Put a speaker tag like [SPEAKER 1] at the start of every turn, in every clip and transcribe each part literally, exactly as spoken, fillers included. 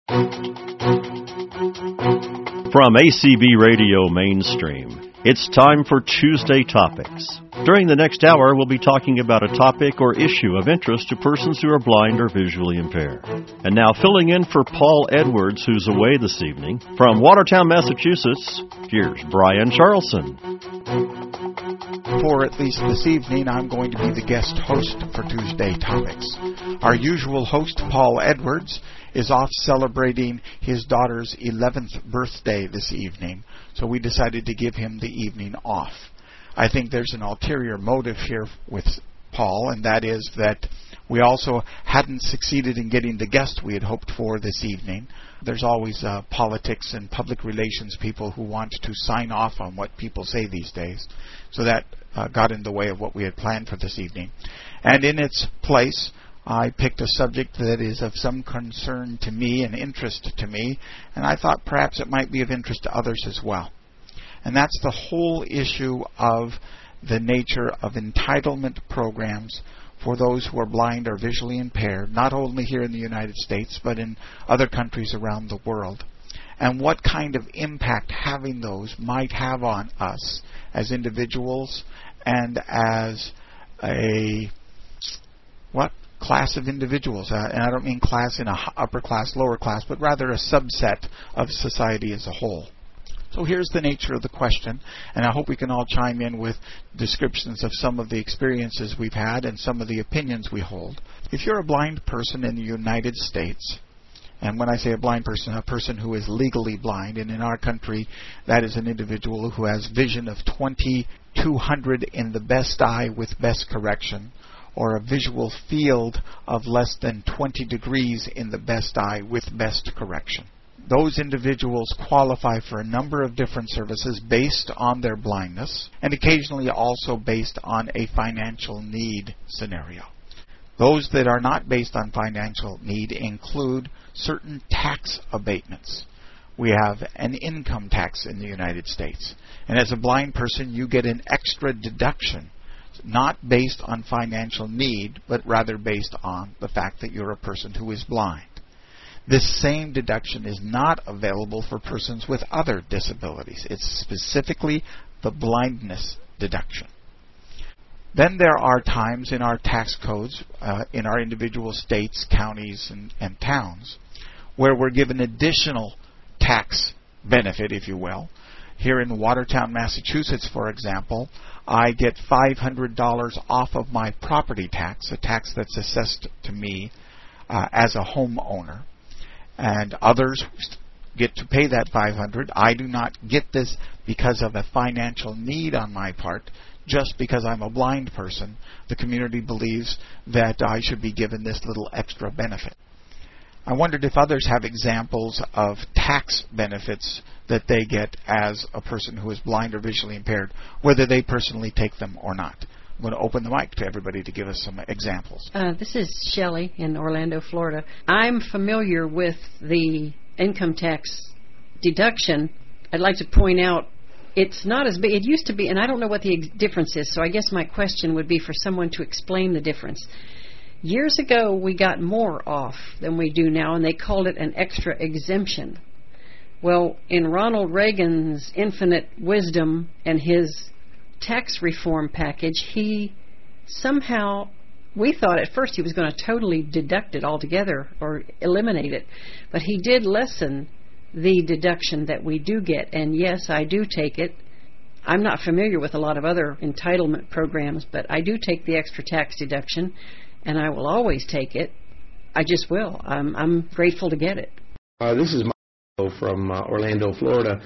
[SPEAKER 1] From A C B Radio Mainstream, it's time for Tuesday Topics. During the next hour, we'll be talking about a topic or issue of interest to persons who are blind or visually impaired. And now, filling in for Paul Edwards, who's away this evening, from Watertown, Massachusetts, here's Brian Charlson.
[SPEAKER 2] For at least this evening, I'm going to be the guest host for Tuesday Topics. Our usual host, Paul Edwards, is off celebrating his daughter's eleventh birthday this evening, so we decided to give him the evening off. I think there's an ulterior motive here with Paul, and that is that we also hadn't succeeded in getting the guest we had hoped for this evening. There's always uh, politics and public relations people who want to sign off on what people say these days. So that uh, got in the way of what we had planned for this evening. And in its place, I picked a subject that is of some concern to me and interest to me, and I thought perhaps it might be of interest to others as well. And that's the whole issue of the nature of entitlement programs for those who are blind or visually impaired, not only here in the United States, but in other countries around the world, and what kind of impact having those might have on us as individuals and as a, what, class of individuals. Uh, and I don't mean class in a upper class, lower class, but rather a subset of society as a whole. So here's the nature of the question, and I hope we can all chime in with descriptions of some of the experiences we've had and some of the opinions we hold. If you're a blind person in the United States, and when I say a blind person, a person who is legally blind, and in our country that is an individual who has vision of twenty-two hundred in the best eye with best correction, or a visual field of less than twenty degrees in the best eye with best correction. Those individuals qualify for a number of different services based on their blindness, and occasionally also based on a financial need scenario. Those that are not based on financial need include certain tax abatements. We have an income tax in the United States, and as a blind person you get an extra deduction, not based on financial need, but rather based on the fact that you're a person who is blind. This same deduction is not available for persons with other disabilities. It's specifically the blindness deduction. Then there are times in our tax codes, uh, in our individual states, counties, and, and towns, where we're given additional tax benefit, if you will. Here in Watertown, Massachusetts, for example, I get five hundred dollars off of my property tax, a tax that's assessed to me uh, as a homeowner. And others get to pay that five hundred dollars. I do not get this because of a financial need on my part, just because I'm a blind person. The community believes that I should be given this little extra benefit. I wondered if others have examples of tax benefits that they get as a person who is blind or visually impaired, whether they personally take them or not. I'm going to open the mic to everybody to give us some examples.
[SPEAKER 3] Uh, this is Shelley in Orlando, Florida. I'm familiar with the income tax deduction. I'd like to point out it's not as big. It used to be, and I don't know what the ex- difference is, so I guess my question would be for someone to explain the difference. Years ago, we got more off than we do now, and they called it an extra exemption. Well, in Ronald Reagan's infinite wisdom and his tax reform package, he somehow, we thought at first he was going to totally deduct it altogether or eliminate it, but he did lessen the deduction that we do get, and yes, I do take it. I'm not familiar with a lot of other entitlement programs, but I do take the extra tax deduction, and I will always take it. I just will. I'm, I'm grateful to get it.
[SPEAKER 4] Uh, this is Michael from uh, Orlando, Florida.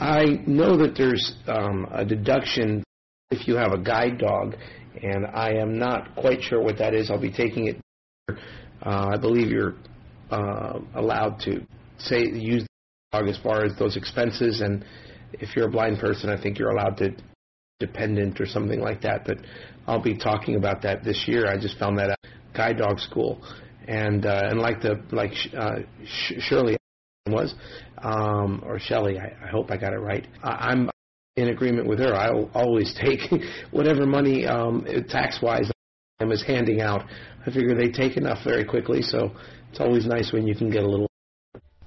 [SPEAKER 4] I know that there's um, a deduction if you have a guide dog, and I am not quite sure what that is. I'll be taking it. Uh, I believe you're uh, allowed to say use the dog as far as those expenses, and if you're a blind person, I think you're allowed to dependent or something like that. But I'll be talking about that this year. I just found that out at guide dog school, and uh, and like the like uh, Shirley was um, or Shelley, I, I hope I got it right. I, I'm in agreement with her. I'll always take whatever money um, tax-wise I'm is handing out. I figure they take enough very quickly, so it's always nice when you can get a little.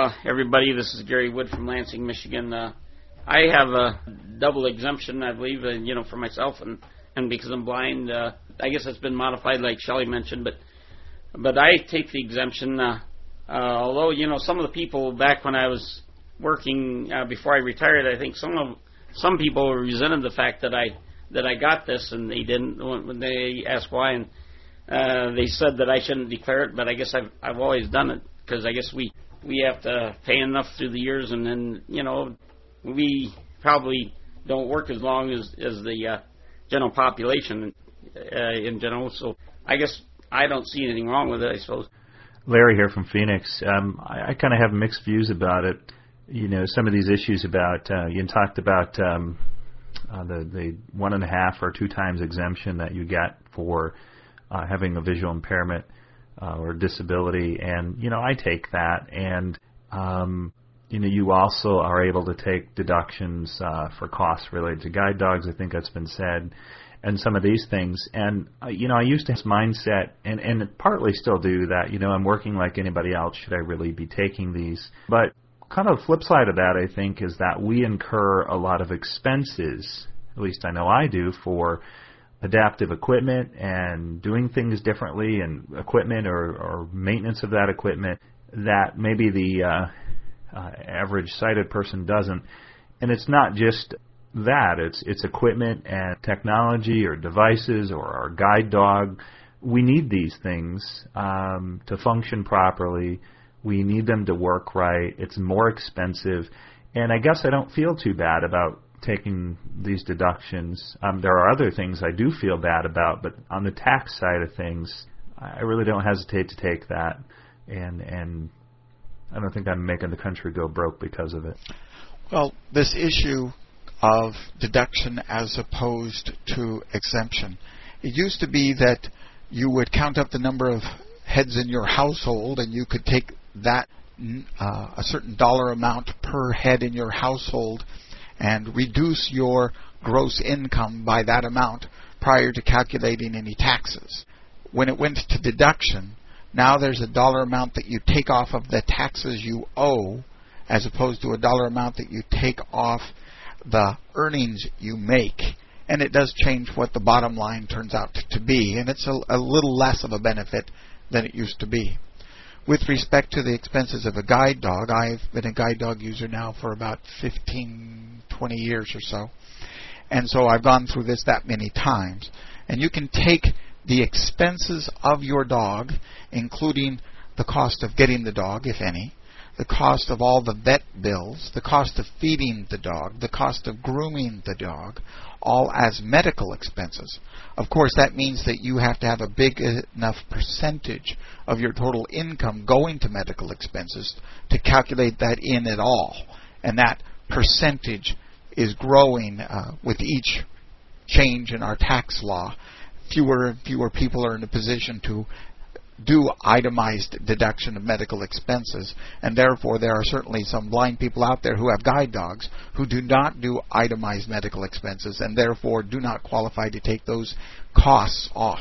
[SPEAKER 5] uh, everybody. This is Gary Wood from Lansing, Michigan. Uh, I have a double exemption, I believe, uh, you know, for myself, and, and because I'm blind, uh, I guess it's been modified, like Shelley mentioned, but but I take the exemption. Uh, uh, although, you know, some of the people back when I was working uh, before I retired, I think some of some people resented the fact that I that I got this, and they didn't when they asked why, and uh, they said that I shouldn't declare it, but I guess I've I've always done it. Because I guess we, we have to pay enough through the years, and then, you know, we probably don't work as long as, as the uh, general population uh, in general. So I guess I don't see anything wrong with it, I suppose.
[SPEAKER 6] Larry here from Phoenix. Um, I, I kind of have mixed views about it. You know, some of these issues about, uh, you talked about um, uh, the, the one and a half or two times exemption that you get for uh, having a visual impairment. Uh, or disability, and you know I take that, and um, you know you also are able to take deductions uh, for costs related to guide dogs. I think that's been said, and some of these things. And uh, you know I used to have this mindset, and and partly still do that. You know I'm working like anybody else. Should I really be taking these? But kind of the flip side of that, I think, is that we incur a lot of expenses. At least I know I do for adaptive equipment and doing things differently, and equipment or, or maintenance of that equipment that maybe the uh, uh, average sighted person doesn't. And it's not just that. It's it's equipment and technology or devices or our guide dog. We need these things um, to function properly. We need them to work right. It's more expensive. And I guess I don't feel too bad about taking these deductions. Um, there are other things I do feel bad about, but on the tax side of things, I really don't hesitate to take that, and and I don't think I'm making the country go broke because of it.
[SPEAKER 2] Well, this issue of deduction as opposed to exemption, it used to be that you would count up the number of heads in your household, and you could take that uh, a certain dollar amount per head in your household and reduce your gross income by that amount prior to calculating any taxes. When it went to deduction, now there's a dollar amount that you take off of the taxes you owe, as opposed to a dollar amount that you take off the earnings you make. And it does change what the bottom line turns out to be, and it's a, a little less of a benefit than it used to be. With respect to the expenses of a guide dog, I've been a guide dog user now for about fifteen, twenty years or so. And so I've gone through this that many times. And you can take the expenses of your dog, including the cost of getting the dog, if any, the cost of all the vet bills, the cost of feeding the dog, the cost of grooming the dog, all as medical expenses. Of course, that means that you have to have a big enough percentage of your total income going to medical expenses to calculate that in at all. And that percentage is growing uh, with each change in our tax law. Fewer and fewer people are in a position to do itemized deduction of medical expenses, and therefore there are certainly some blind people out there who have guide dogs who do not do itemized medical expenses and therefore do not qualify to take those costs off.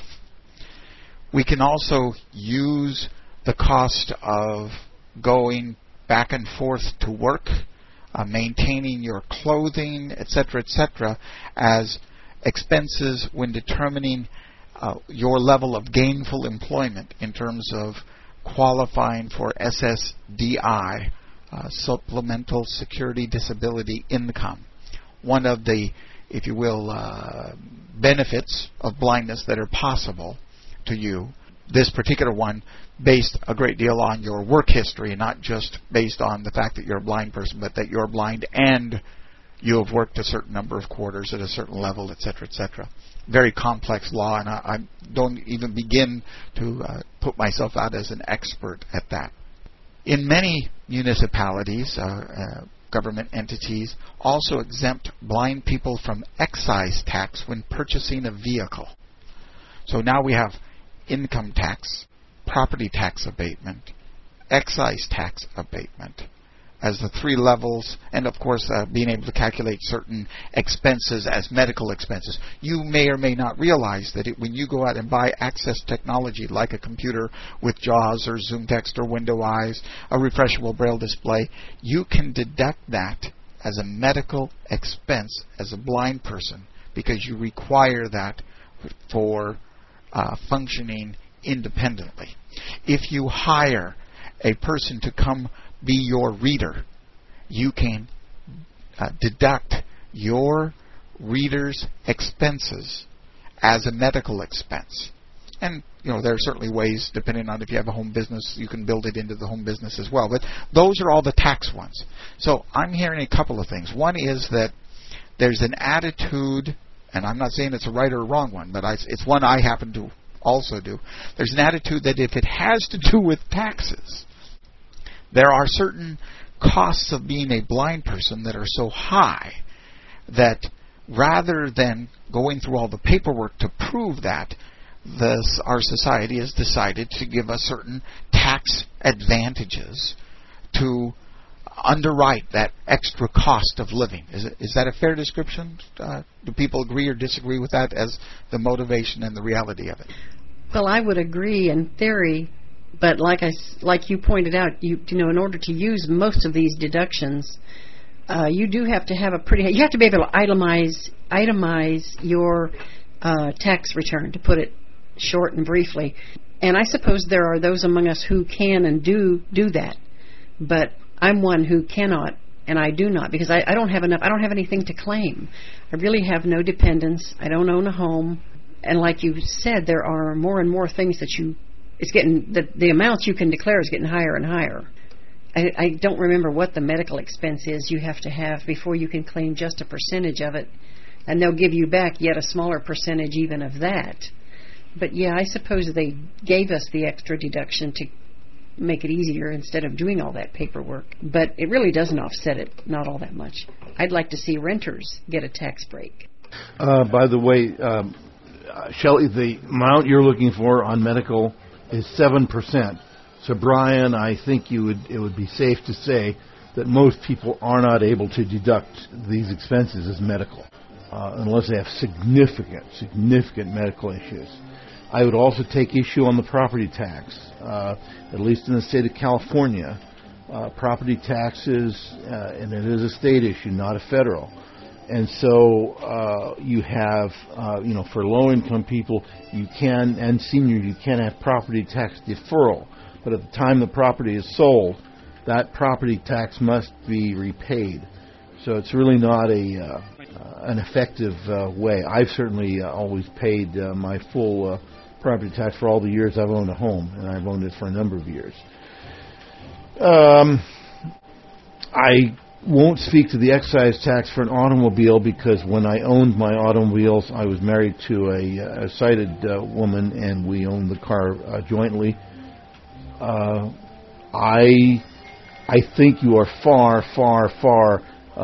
[SPEAKER 2] We can also use the cost of going back and forth to work, uh, maintaining your clothing, et cetera, et cetera, as expenses when determining Uh, your level of gainful employment in terms of qualifying for S S D I, uh, Supplemental Security Disability Income. One of the, if you will, uh, benefits of blindness that are possible to you. This particular one based a great deal on your work history, not just based on the fact that you're a blind person, but that you're blind and you have worked a certain number of quarters at a certain level, et cetera, et cetera. Very complex law, and I, I don't even begin to uh, put myself out as an expert at that. In many municipalities, uh, uh, government entities also exempt blind people from excise tax when purchasing a vehicle. So now we have income tax, property tax abatement, excise tax abatement, as the three levels, and of course uh, being able to calculate certain expenses as medical expenses. You may or may not realize that it, when you go out and buy access technology like a computer with JAWS or ZoomText or Window Eyes, a refreshable braille display, you can deduct that as a medical expense as a blind person because you require that for uh, functioning independently. If you hire a person to come be your reader, you can uh, deduct your reader's expenses as a medical expense. And, you know, there are certainly ways, depending on if you have a home business, you can build it into the home business as well. But those are all the tax ones. So I'm hearing a couple of things. One is that there's an attitude, and I'm not saying it's a right or a wrong one, but I, it's one I happen to also do. There's an attitude that if it has to do with taxes, there are certain costs of being a blind person that are so high that rather than going through all the paperwork to prove that, this, our society has decided to give us certain tax advantages to underwrite that extra cost of living. Is, it, is that a fair description? Uh, do people agree or disagree with that as the motivation and the reality of it?
[SPEAKER 3] Well, I would agree in theory, but like I, like you pointed out, you, you know, in order to use most of these deductions, uh, you do have to have a pretty. You have to be able to itemize itemize your uh, tax return, to put it short and briefly. And I suppose there are those among us who can and do do that, but I'm one who cannot, and I do not, because I, I don't have enough. I don't have anything to claim. I really have no dependents. I don't own a home, and like you said, there are more and more things that you. It's getting the the amounts you can declare is getting higher and higher. I, I don't remember what the medical expense is you have to have before you can claim just a percentage of it, and they'll give you back yet a smaller percentage even of that. But yeah, I suppose they gave us the extra deduction to make it easier instead of doing all that paperwork. But it really doesn't offset it, not all that much. I'd like to see renters get a tax break.
[SPEAKER 7] Uh, by the way, um, uh, Shelley, the amount you're looking for on medical is seven percent. So, Brian, I think you would it would be safe to say that most people are not able to deduct these expenses as medical, uh, unless they have significant, significant medical issues. I would also take issue on the property tax. Uh, at least in the state of California, uh, property taxes, uh, and it is a state issue, not a federal. And so uh, you have, uh, you know, for low-income people, you can, and seniors, you can have property tax deferral. But at the time the property is sold, that property tax must be repaid. So it's really not a uh, uh, an effective uh, way. I've certainly uh, always paid uh, my full uh, property tax for all the years I've owned a home, and I've owned it for a number of years. Um, I won't speak to the excise tax for an automobile because when I owned my automobiles, I was married to a, a sighted uh, woman, and we owned the car uh, jointly. Uh, I I think you are far, far, far uh,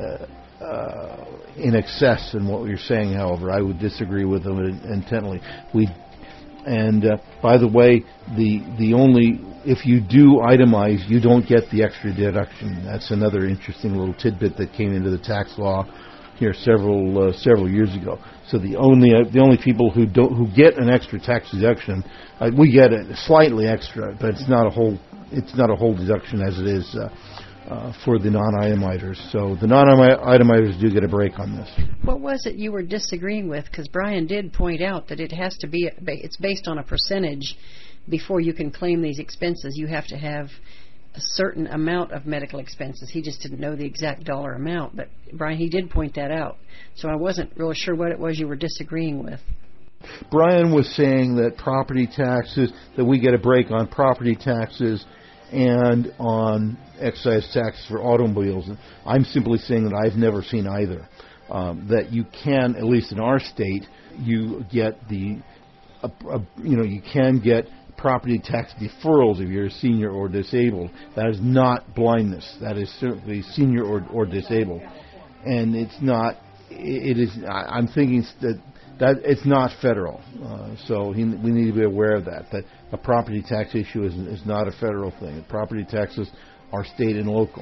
[SPEAKER 7] uh, in excess in what you're saying. However, I would disagree with them intently. We and uh, by the way, the the only if you do itemize, you don't get the extra deduction. That's another interesting little tidbit that came into the tax law here several uh, several years ago. So the only uh, the only people who don't who get an extra tax deduction, uh, we get it slightly extra, but it's not a whole it's not a whole deduction as it is uh, uh, for the non-itemizers. So the non-itemizers do get a break on this.
[SPEAKER 3] What was it you were disagreeing with? Because Brian did point out that it has to be it's based on a percentage before you can claim these expenses. You have to have a certain amount of medical expenses. He just didn't know the exact dollar amount, but Brian, he did point that out. So I wasn't really sure what it was you were disagreeing with.
[SPEAKER 7] Brian was saying that property taxes, that we get a break on property taxes and on excise taxes for automobiles. I'm simply saying that I've never seen either. Um, that you can, at least in our state, you get the, uh, uh, you know, you can get property tax deferrals if you're a senior or disabled. That is not blindness. That is certainly senior or, or disabled. And it's not, it is, I'm thinking that, that it's not federal. Uh, so he, we need to be aware of that, that a property tax issue is, is not a federal thing. Property taxes are state and local.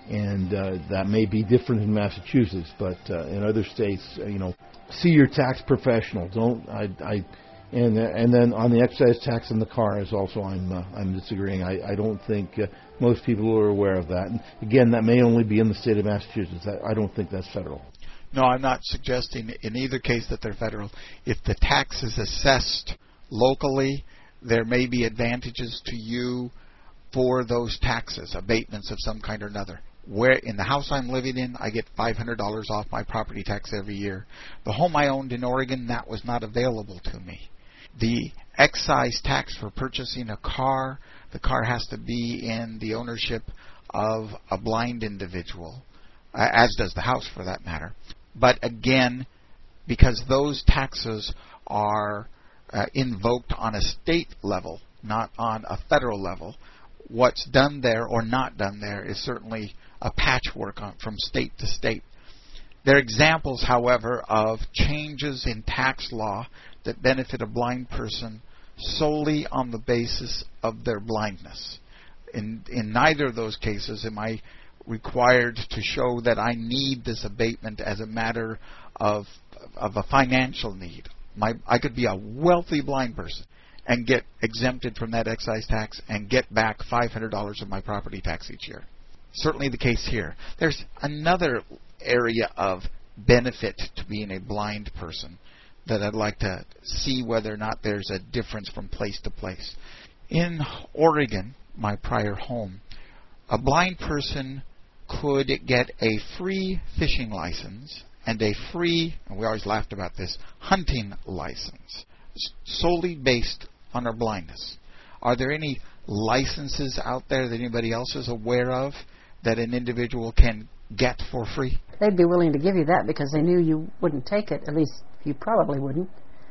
[SPEAKER 7] And uh, that may be different in Massachusetts, but uh, in other states, uh, you know, see your tax professional. Don't I? I and and then on the excise tax in the car is also I'm uh, I'm disagreeing. I, I don't think uh, most people are aware of that. And again, that may only be in the state of Massachusetts. I, I don't think that's federal.
[SPEAKER 2] No, I'm not suggesting in either case that they're federal. If the tax is assessed locally, there may be advantages to you for those taxes, abatements of some kind or another. Where in the house I'm living in, I get five hundred dollars off my property tax every year. The home I owned in Oregon, that was not available to me. The excise tax for purchasing a car, the car has to be in the ownership of a blind individual, as does the house for that matter. But again, because those taxes are uh, invoked on a state level, not on a federal level, what's done there or not done there is certainly a patchwork on, from state to state. There are examples, however, of changes in tax law that benefit a blind person solely on the basis of their blindness. In, in neither of those cases am I required to show that I need this abatement as a matter of, of a financial need. My, I could be a wealthy blind person and get exempted from that excise tax and get back five hundred dollars of my property tax each year. Certainly the case here. There's another area of benefit to being a blind person that I'd like to see whether or not there's a difference from place to place. In Oregon, my prior home, a blind person could get a free fishing license and a free, and we always laughed about this, hunting license, solely based on our blindness. Are there any licenses out there that anybody else is aware of that an individual can get for free?
[SPEAKER 3] They'd be willing to give you that because they knew you wouldn't take it. At least you probably wouldn't,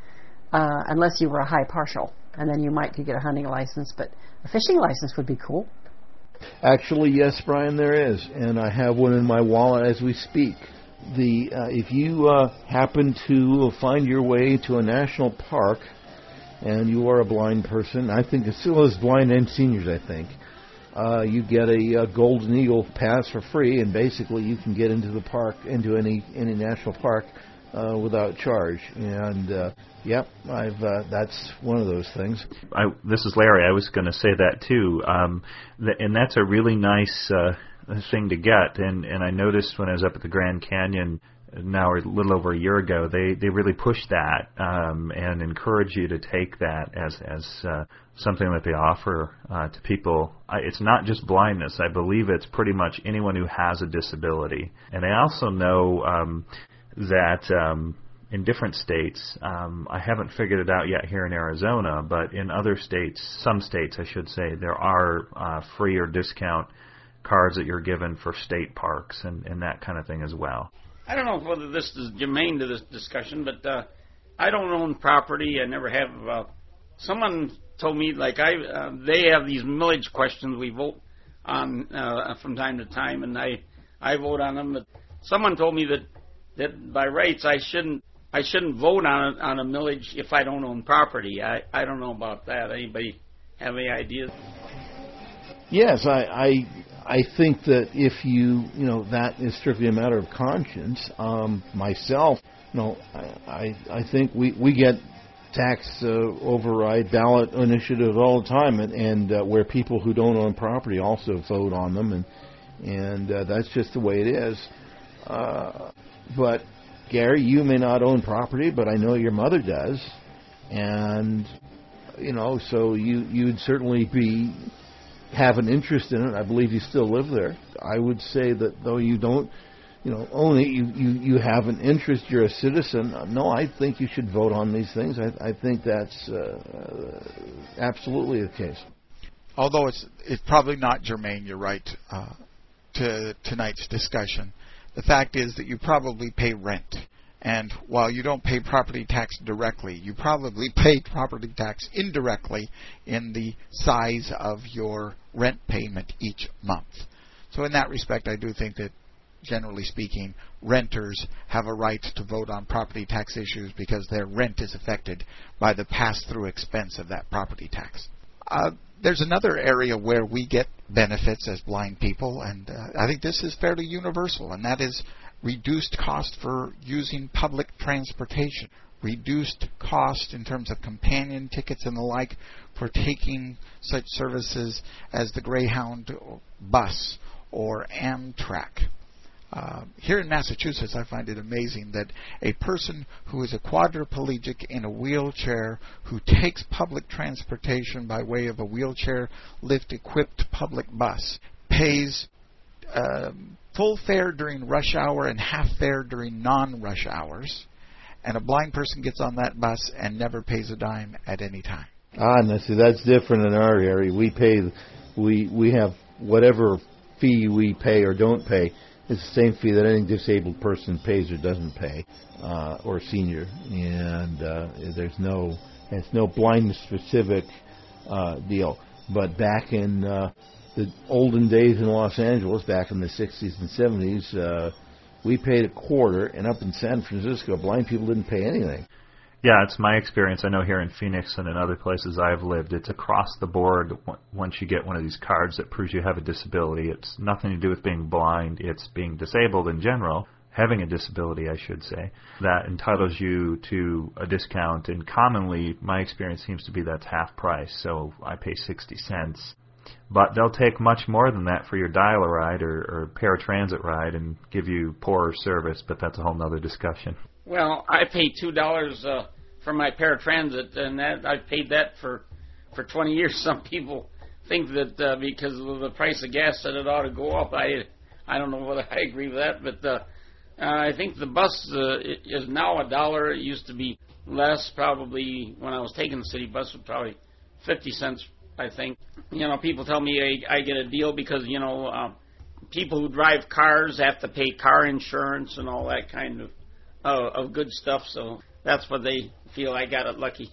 [SPEAKER 3] uh, unless you were a high partial, and then you might could get a hunting license. But a fishing license would be cool.
[SPEAKER 7] Actually, yes, Brian, there is, and I have one in my wallet as we speak. The uh, if you uh, happen to find your way to a national park, and you are a blind person, I think it still is blind and seniors, I think, uh, you get a, a Golden Eagle pass for free, and basically you can get into the park, into any any national park, uh, without charge. And uh, yep, I've uh, that's one of those things.
[SPEAKER 6] I, this is Larry. I was going to say that too, um, th- and that's a really nice uh, thing to get. And and I noticed when I was up at the Grand Canyon now a little over a year ago, they, they really push that um, and encourage you to take that as as uh, something that they offer uh, to people. I, it's not just blindness. I believe it's pretty much anyone who has a disability. And I also know um, that um, in different states, um, I haven't figured it out yet here in Arizona, but in other states, some states I should say, there are uh, free or discount cards that you're given for state parks and, and that kind of thing as well.
[SPEAKER 5] I don't know whether this is germane to this discussion, but uh, I don't own property. I never have. Uh, someone told me, like, I uh, they have these millage questions we vote on uh, from time to time, and I I vote on them. But someone told me that, that by rights I shouldn't I shouldn't vote on a, on a millage if I don't own property. I, I don't know about that. Anybody have any ideas?
[SPEAKER 7] Yes, I, I I think that if you, you know, that is strictly a matter of conscience. Um, myself, you know, I, I, I think we, we get tax uh, override ballot initiatives all the time, and, and uh, where people who don't own property also vote on them, and and uh, that's just the way it is. Uh, but Gary, you may not own property, but I know your mother does, and you know, so you you'd certainly be. Have an interest in it. I believe you still live there. I would say that though you don't, you know, own it, you, you, you have an interest, you're a citizen. No, I think you should vote on these things. I, I think that's uh, absolutely the case.
[SPEAKER 2] Although it's it's probably not germane, you're right, uh, to tonight's discussion. The fact is that you probably pay rent. And while you don't pay property tax directly, you probably pay property tax indirectly in the size of your rent payment each month. So in that respect, I do think that, generally speaking, renters have a right to vote on property tax issues because their rent is affected by the pass-through expense of that property tax. Uh, there's another area where we get benefits as blind people, and uh, I think this is fairly universal, and that is reduced cost for using public transportation, reduced cost in terms of companion tickets and the like for taking such services as the Greyhound bus or Amtrak. Uh, here in Massachusetts, I find it amazing that a person who is a quadriplegic in a wheelchair who takes public transportation by way of a wheelchair lift-equipped public bus pays um, full fare during rush hour and half fare during non-rush hours, and a blind person gets on that bus and never pays a dime at any time.
[SPEAKER 7] Ah, no, see, that's different in our area. We pay, we we have whatever fee we pay or don't pay. It's the same fee that any disabled person pays or doesn't pay, uh, or senior, and uh, there's no it's no blindness-specific uh, deal. But back in uh, the olden days in Los Angeles, back in the sixties and seventies, uh, we paid a quarter, and up in San Francisco, blind people didn't pay anything.
[SPEAKER 6] Yeah, it's my experience. I know here in Phoenix and in other places I've lived, it's across the board once you get one of these cards that proves you have a disability. It's nothing to do with being blind. It's being disabled in general, having a disability, I should say, that entitles you to a discount. And commonly, my experience seems to be that's half price, so I pay sixty cents. But they'll take much more than that for your dial-a-ride or, or paratransit ride and give you poorer service, but that's a whole other discussion.
[SPEAKER 5] Well, I pay two dollars uh, for my paratransit, and that I've paid that for for twenty years. Some people think that uh, because of the price of gas that it ought to go up. I I don't know whether I agree with that, but uh, uh, I think the bus uh, is now a dollar. It used to be less. Probably when I was taking the city bus, it was probably fifty cents. I think. You know, people tell me I, I get a deal because you know uh, people who drive cars have to pay car insurance and all that kind of. Oh, of good stuff, so that's what they feel I got it lucky.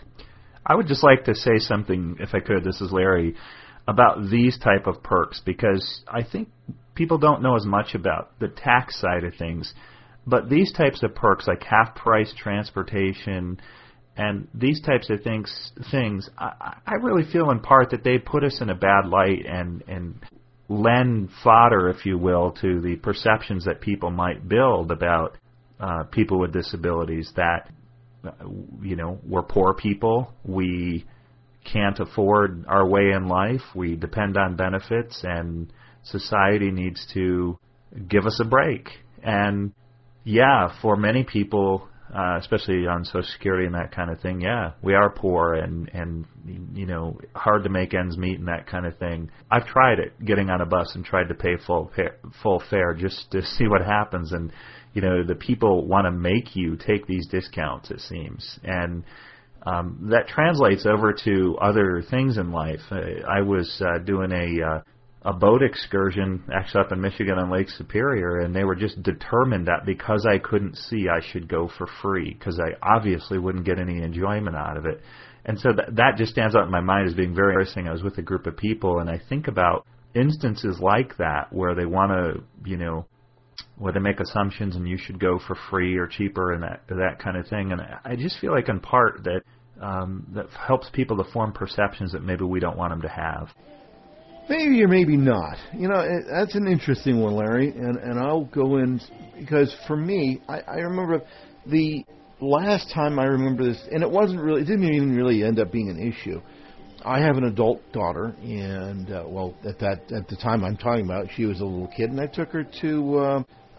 [SPEAKER 6] I would just like to say something, if I could, this is Larry, about these type of perks, because I think people don't know as much about the tax side of things, but these types of perks, like half-price transportation and these types of things, things I, I really feel in part that they put us in a bad light and, and lend fodder, if you will, to the perceptions that people might build about Uh, people with disabilities, that, uh, you know, we're poor people, we can't afford our way in life, we depend on benefits, and society needs to give us a break. And, yeah, for many people, uh, especially on Social Security and that kind of thing, yeah, we are poor and, and, you know, hard to make ends meet and that kind of thing. I've tried it, getting on a bus and tried to pay full, full fare just to see what happens, and you know, the people want to make you take these discounts, it seems. And um, that translates over to other things in life. I, I was uh, doing a uh, a boat excursion, actually up in Michigan on Lake Superior, and they were just determined that because I couldn't see, I should go for free, because I obviously wouldn't get any enjoyment out of it. And so that, that just stands out in my mind as being very interesting. I was with a group of people, and I think about instances like that where they want to, you know, where they make assumptions and you should go for free or cheaper and that that kind of thing. And I just feel like in part that um, that helps people to form perceptions that maybe we don't want them to have.
[SPEAKER 7] Maybe or maybe not. You know, it, that's an interesting one, Larry, and, and I'll go in because for me, I, I remember the last time I remember this, and it wasn't really, it didn't even really end up being an issue. I have an adult daughter, and uh, well, at that at the time I'm talking about, she was a little kid, and I took her to uh,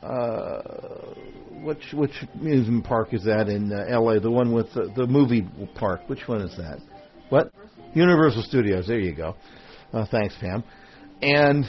[SPEAKER 7] uh, which which amusement park is that in uh, L A? The one with the, the movie park. Which one is that? What? Universal Studios. There you go. Uh, thanks, Pam. And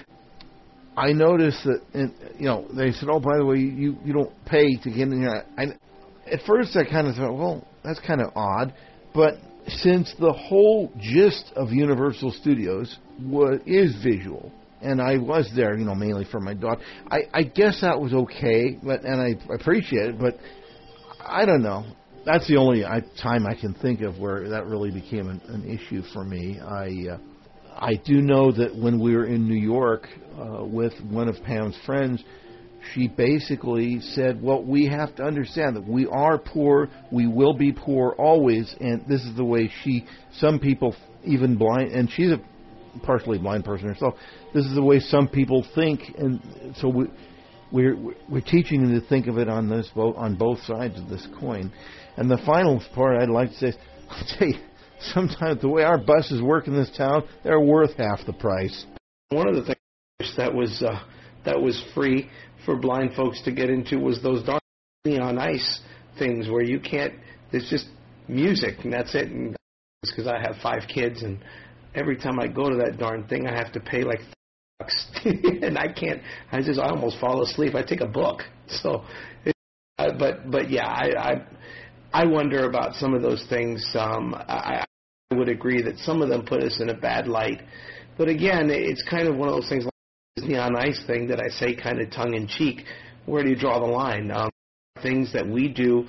[SPEAKER 7] I noticed that, and, you know, they said, "Oh, by the way, you you don't pay to get in here." I, at first, I kind of thought, "Well, that's kind of odd," but since the whole gist of Universal Studios was, is visual, and I was there, you know, mainly for my daughter, I, I guess that was okay, but and I appreciate it, but I don't know. That's the only I, time I can think of where that really became an, an issue for me. I uh, I do know that when we were in New York uh, with one of Pam's friends, she basically said, well, we have to understand that we are poor, we will be poor always, and this is the way she, some people even blind, and she's a partially blind person herself. This is the way some people think, and so we, we're we're teaching them to think of it on this both on both sides of this coin. And the final part I'd like to say is, I'll tell you, sometimes the way our buses work in this town, they're worth half the price.
[SPEAKER 4] One of the things that was uh, that was free for blind folks to get into was those darn neon ice things where you can't. It's just music and that's it. And it's because I have five kids, and every time I go to that darn thing, I have to pay like bucks, and I can't. I just I almost fall asleep. I take a book. So, it, uh, but but yeah, I, I I wonder about some of those things. Um, I, I would agree that some of them put us in a bad light. But again, it's kind of one of those things like this neon ice thing that I say kind of tongue-in-cheek. Where do you draw the line? Um, things that we do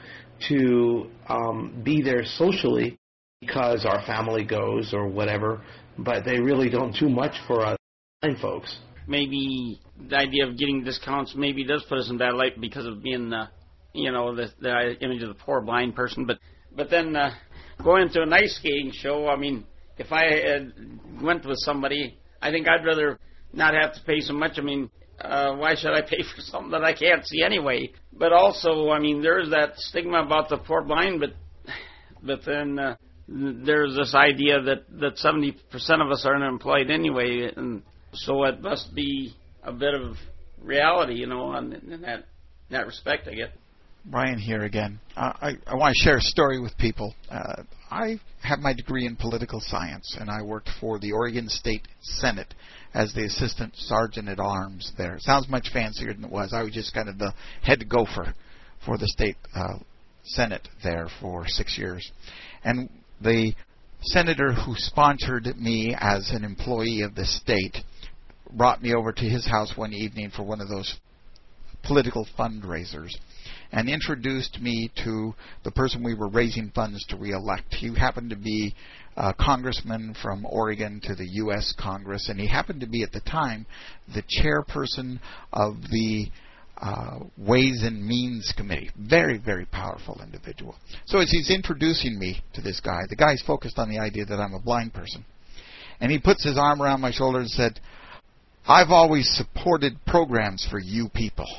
[SPEAKER 4] to um, be there socially because our family goes or whatever, but they really don't do much for us blind folks.
[SPEAKER 5] Maybe the idea of getting discounts maybe does put us in bad light because of being, uh, you know, the, the image of the poor blind person. But but then uh, going to an ice skating show, I mean, if I had went with somebody, I think I'd rather not have to pay so much. I mean, uh, why should I pay for something that I can't see anyway? But also, I mean, there's that stigma about the poor blind, but but then uh, there's this idea that, that seventy percent of us are unemployed anyway, and so it must be a bit of reality, you know, in, in that in that respect, I guess.
[SPEAKER 2] Brian here again. Uh, I, I want to share a story with people. Uh, I have my degree in political science, and I worked for the Oregon State Senate as the assistant sergeant at arms there. It sounds much fancier than it was. I was just kind of the head gopher for the state uh, Senate there for six years. And the senator who sponsored me as an employee of the state brought me over to his house one evening for one of those political fundraisers and introduced me to the person we were raising funds to re-elect. He happened to be a congressman from Oregon to the U S Congress, and he happened to be at the time the chairperson of the uh, Ways and Means Committee. Very, very powerful individual. So as he's introducing me to this guy, the guy's focused on the idea that I'm a blind person. And he puts his arm around my shoulder and said, "I've always supported programs for you people."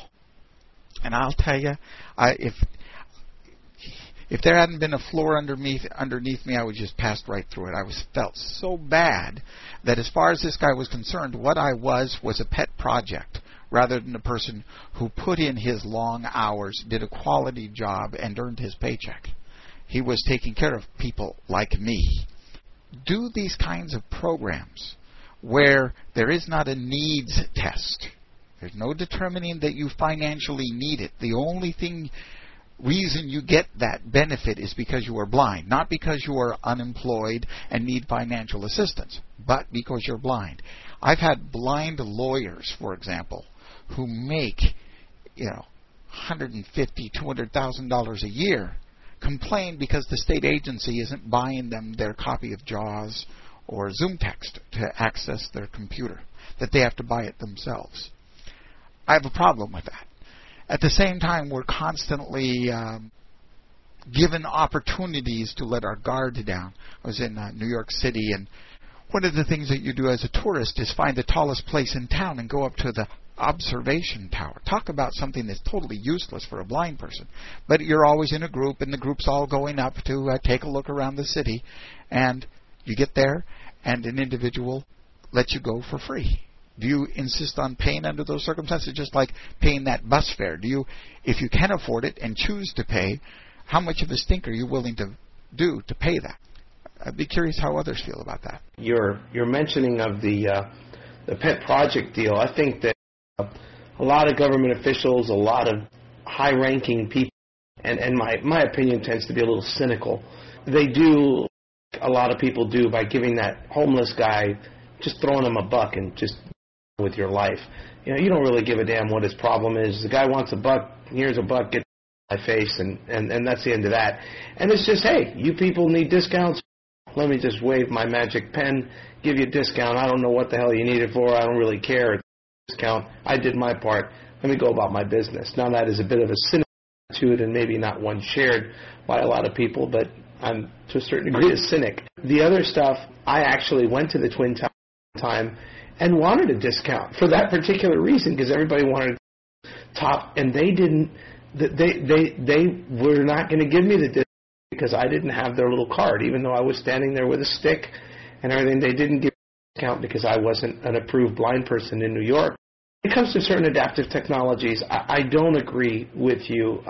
[SPEAKER 2] And I'll tell you, I, if if there hadn't been a floor underneath underneath me, I would just passed right through it. I was felt so bad that as far as this guy was concerned, what I was was a pet project rather than a person who put in his long hours, did a quality job, and earned his paycheck. He was taking care of people like me. Do these kinds of programs where there is not a needs test. There's no determining that you financially need it. The only thing, reason you get that benefit is because you are blind, not because you are unemployed and need financial assistance, but because you're blind. I've had blind lawyers, for example, who make, you know, one hundred fifty thousand dollars, two hundred thousand dollars a year, complain because the state agency isn't buying them their copy of JAWS or ZoomText to access their computer, that they have to buy it themselves. I have a problem with that. At the same time, we're constantly um, given opportunities to let our guard down. I was in uh, New York City, and one of the things that you do as a tourist is find the tallest place in town and go up to the observation tower. Talk about something that's totally useless for a blind person. But you're always in a group, and the group's all going up to uh, take a look around the city, and you get there, and an individual lets you go for free. Do you insist on paying under those circumstances, just like paying that bus fare? Do you, if you can afford it and choose to pay, how much of a stink are you willing to do to pay that? I'd be curious how others feel about that.
[SPEAKER 4] Your your mentioning of the uh, the pet project deal, I think that uh, a lot of government officials, a lot of high-ranking people, and, and my, my opinion tends to be a little cynical. They do, a lot of people do, by giving that homeless guy, just throwing him a buck and just with your life. You know, you don't really give a damn what his problem is. The guy wants a buck, here's a buck, get in my face, and, and, and that's the end of that. And it's just, hey, you people need discounts. Let me just wave my magic pen, give you a discount. I don't know what the hell you need it for. I don't really care. It's a discount. I did my part. Let me go about my business. Now that is a bit of a cynical attitude and maybe not one shared by a lot of people, but I'm to a certain degree a cynic. The other stuff, I actually went to the Twin Towers time and wanted a discount for that particular reason, because everybody wanted top, and they didn't. They they they were not going to give me the discount because I didn't have their little card, even though I was standing there with a stick and everything. They didn't give me a discount because I wasn't an approved blind person in New York. When it comes to certain adaptive technologies, I, I don't agree with you.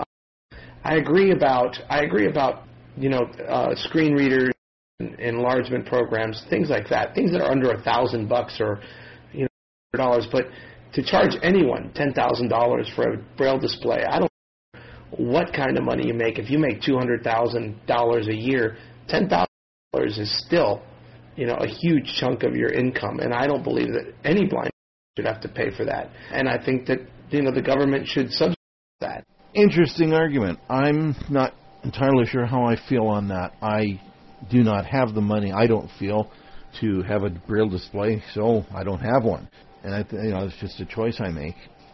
[SPEAKER 4] I agree about I agree about you know uh, screen readers, and enlargement programs, things like that, things that are under a thousand bucks or you know dollars. But to charge anyone ten thousand dollars for a braille display, I don't know what kind of money you make. If you make two hundred thousand dollars a year, ten thousand dollars is still you know a huge chunk of your income, and I don't believe that any blind should have to pay for that. And I think that you know the government should subsidize that.
[SPEAKER 7] Interesting argument. I'm not entirely sure how I feel on that. I do not have the money, I don't feel, to have a braille display, so I don't have one. And I th- you know, it's just a choice I make.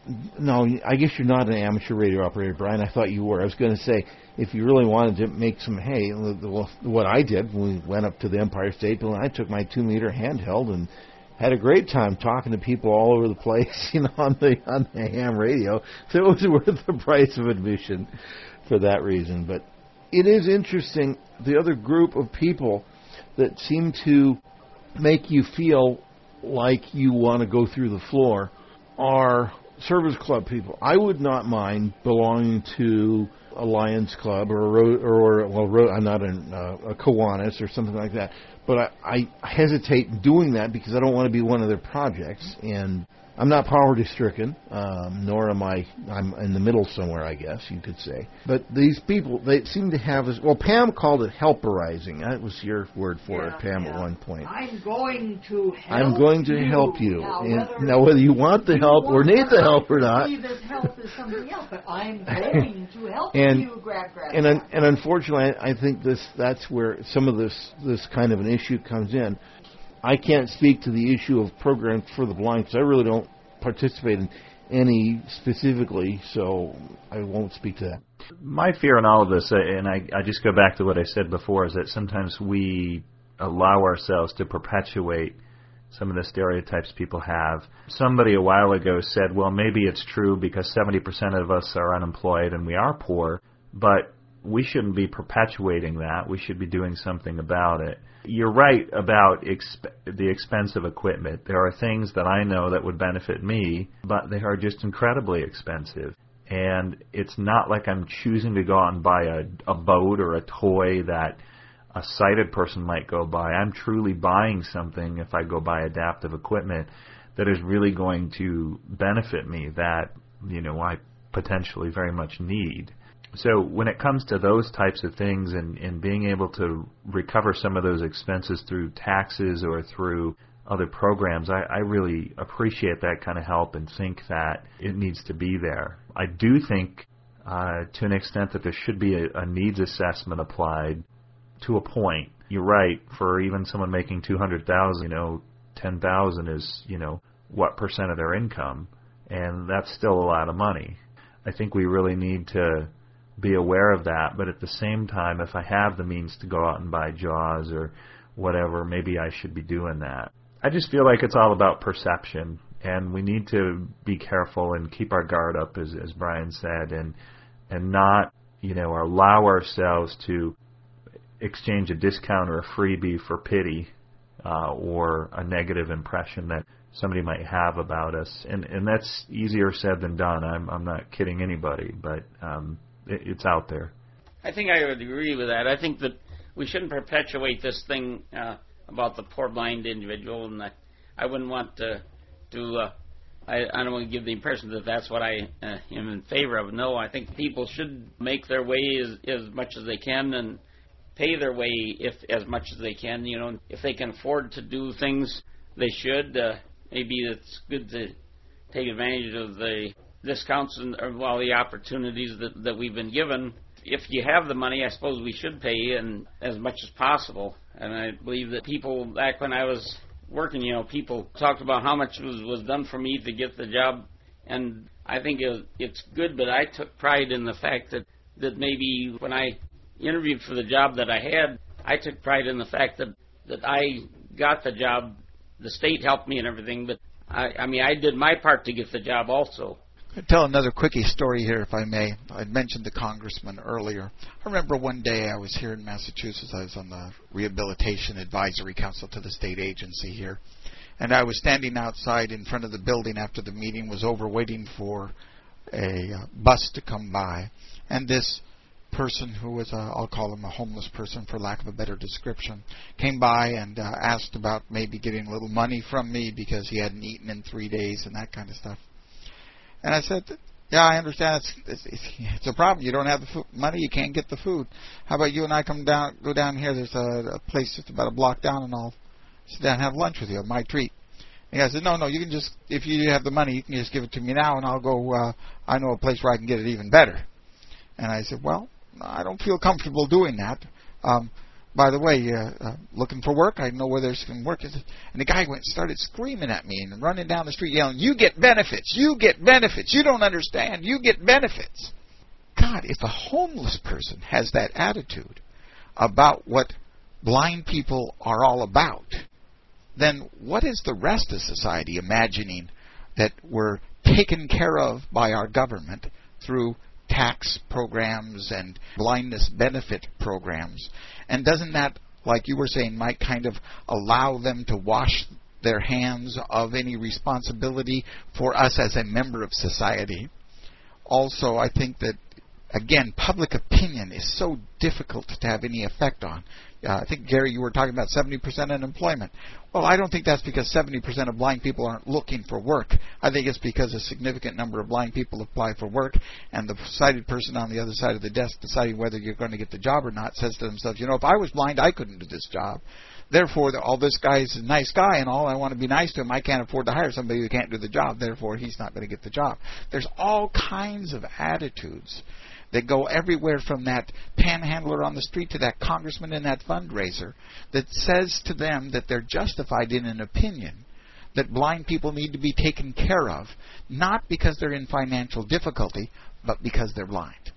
[SPEAKER 7] No, I guess you're not an amateur radio operator, Brian. I thought you were. I was going to say, if you really wanted to make some hay, well, what I did, we went up to the Empire State Building, I took my two-meter handheld and had a great time talking to people all over the place, you know, on the on the ham radio. So it was worth the price of admission for that reason. But it is interesting, the other group of people that seem to make you feel like you want to go through the floor are service club people. I would not mind belonging to a Lions Club or a ro- or well, ro- I'm not an, uh, a Kiwanis or something like that. But I, I hesitate doing that because I don't want to be one of their projects, and I'm not poverty-stricken, um, nor am I. I'm in the middle somewhere, I guess you could say. But these people, they seem to have this. Well, Pam called it helperizing. That was your word for
[SPEAKER 8] yeah,
[SPEAKER 7] it, Pam,
[SPEAKER 8] yeah.
[SPEAKER 7] at one point.
[SPEAKER 8] I'm going to help
[SPEAKER 7] I'm going to
[SPEAKER 8] you.
[SPEAKER 7] help you.
[SPEAKER 8] Now,
[SPEAKER 7] And
[SPEAKER 8] whether,
[SPEAKER 7] now, whether you want the
[SPEAKER 8] you
[SPEAKER 7] help
[SPEAKER 8] want
[SPEAKER 7] or need the help or not.
[SPEAKER 8] See, this help is something else, but I'm going to help
[SPEAKER 7] and,
[SPEAKER 8] you. Grab, grab,
[SPEAKER 7] and
[SPEAKER 8] grab.
[SPEAKER 7] and unfortunately, I think this that's where some of this this kind of an issue comes in. I can't speak to the issue of programs for the blind because I really don't participate in any specifically, so I won't speak to that.
[SPEAKER 6] My fear in all of this, and I, I just go back to what I said before, is that sometimes we allow ourselves to perpetuate some of the stereotypes people have. Somebody a while ago said, well, maybe it's true because seventy percent of us are unemployed and we are poor, but we shouldn't be perpetuating that. We should be doing something about it. You're right about exp- the expense of equipment. There are things that I know that would benefit me, but they are just incredibly expensive. And it's not like I'm choosing to go out and buy a, a boat or a toy that a sighted person might go buy. I'm truly buying something, if I go buy adaptive equipment, that is really going to benefit me, that, you know, I potentially very much need. So when it comes to those types of things and, and being able to recover some of those expenses through taxes or through other programs, I, I really appreciate that kind of help and think that it needs to be there. I do think uh, to an extent that there should be a, a needs assessment applied to a point. You're right, for even someone making two hundred thousand dollars, you know, ten thousand dollars is, you know, what percent of their income, and that's still a lot of money. I think we really need to be aware of that, but at the same time, if I have the means to go out and buy JAWS or whatever, maybe I should be doing that. I just feel like it's all about perception, and we need to be careful and keep our guard up, as, as Brian said, and and not, you know, allow ourselves to exchange a discount or a freebie for pity uh, or a negative impression that somebody might have about us. And and that's easier said than done. I'm I'm not kidding anybody, but um, it's out there.
[SPEAKER 5] I think I would agree with that. I think that we shouldn't perpetuate this thing uh, about the poor blind individual, and I, I wouldn't want to, to uh, I, I don't want to give the impression that that's what I uh, am in favor of. No, I think people should make their way as, as much as they can and pay their way if as much as they can. You know, if they can afford to do things, they should. Uh, maybe it's good to take advantage of the discounts and or, well, the opportunities that, that we've been given. If you have the money, I suppose we should pay and as much as possible. And I believe that people, back when I was working, you know, people talked about how much was, was done for me to get the job. And I think it, it's good, but I took pride in the fact that, that maybe when I interviewed for the job that I had, I took pride in the fact that, that I got the job. The state helped me and everything, but I, I mean, I did my part to get the job also.
[SPEAKER 2] I'll tell another quickie story here, if I may. I mentioned the congressman earlier. I remember one day I was here in Massachusetts. I was on the Rehabilitation Advisory Council to the state agency here. And I was standing outside in front of the building after the meeting was over, waiting for a uh, bus to come by. And this person who was, a, I'll call him a homeless person for lack of a better description, came by and uh, asked about maybe getting a little money from me because he hadn't eaten in three days and that kind of stuff. And I said, yeah, I understand. It's, it's, it's a problem. You don't have the food, money. You can't get the food. How about you and I come down, go down here? There's a, a place just about a block down, and I'll sit down and have lunch with you. My treat. And I said, no, no. You can just, if you have the money, you can just give it to me now, and I'll go. Uh, I know a place where I can get it even better. And I said, well, I don't feel comfortable doing that. Um, by the way, uh, uh, looking for work? I know where there's some work. And the guy went and started screaming at me and running down the street yelling, you get benefits, you get benefits, you don't understand, you get benefits. God, if a homeless person has that attitude about what blind people are all about, then what is the rest of society imagining that we're taken care of by our government through tax programs and blindness benefit programs? And doesn't that, like you were saying, Mike, kind of allow them to wash their hands of any responsibility for us as a member of society? Also, I think that, again, public opinion is so difficult to have any effect on. Uh, I think, Gary, you were talking about seventy percent unemployment. Well, I don't think that's because seventy percent of blind people aren't looking for work. I think it's because a significant number of blind people apply for work, and the sighted person on the other side of the desk deciding whether you're going to get the job or not says to themselves, you know, if I was blind, I couldn't do this job. Therefore, all this guy's a nice guy and all, I want to be nice to him. I can't afford to hire somebody who can't do the job. Therefore, he's not going to get the job. There's all kinds of attitudes that go everywhere from that panhandler on the street to that congressman in that fundraiser that says to them that they're justified in an opinion that blind people need to be taken care of, not because they're in financial difficulty, but because they're blind.